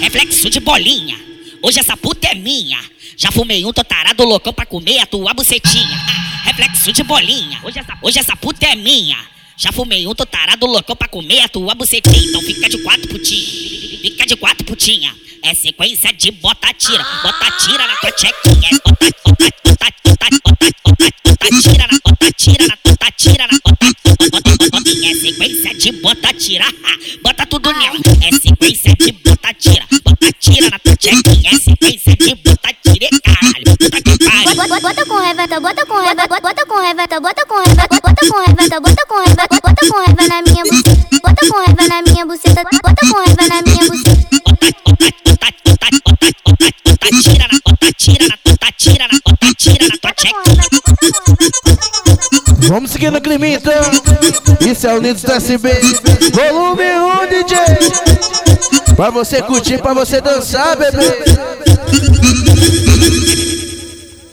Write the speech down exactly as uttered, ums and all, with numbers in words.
Reflexo de bolinha, hoje essa puta é minha. Já fumei um, tô tarado loucão pra comer a tua bucetinha. Reflexo de bolinha, hoje essa, hoje essa puta é minha. Já fumei um, tô tarado loucão pra comer a tua bucetinha. Então fica de quatro putinha, fica de quatro putinha. É sequência de bota tira, bota tira na tua chequinha. Bota, bota, bota, bota, bota, bota, bota tira na, bota tira na, bota tira na, bota, bota, bota, bota. É sequência de bota tira, bota tudo nela. É sequência de bota tira, bota tira na tua chequinha. É sequência de bota tira, caralho, puta que pariu. Bota com reveta, bota com reveta, bota com reveta, bota com reveta, bota com reveta, bota com reveta, bota com reveta na minha buceta, bota com reveta na minha buceta, bota com reveta na minha buceta. Tira na, bota tira na, bota tira na, bota tira na tua chequinha. Vamos seguir no clima então. Isso é o Unidos do S B. Volume um, D J. Pra você curtir, pra você dançar, bebê.